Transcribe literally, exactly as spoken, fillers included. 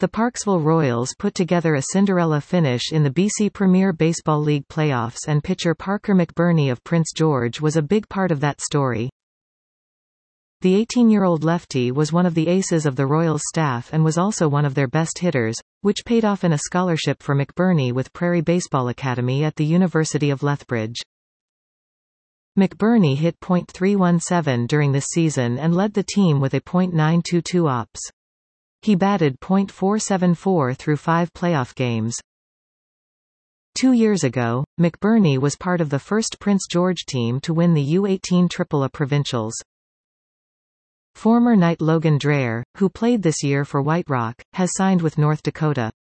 The Parksville Royals put together a Cinderella finish in the B C Premier Baseball League playoffs, and pitcher Parker McBurney of Prince George was a big part of that story. The eighteen-year-old lefty was one of the aces of the Royals staff and was also one of their best hitters, which paid off in a scholarship for McBurney with Prairie Baseball Academy at the University of Lethbridge. McBurney hit point three one seven during this season and led the team with a point nine two two ops. He batted point four seven four through five playoff games. Two years ago, McBurney was part of the first Prince George team to win the U eighteen Triple A Provincials. Former Knight Logan Dreher, who played this year for White Rock, has signed with North Dakota.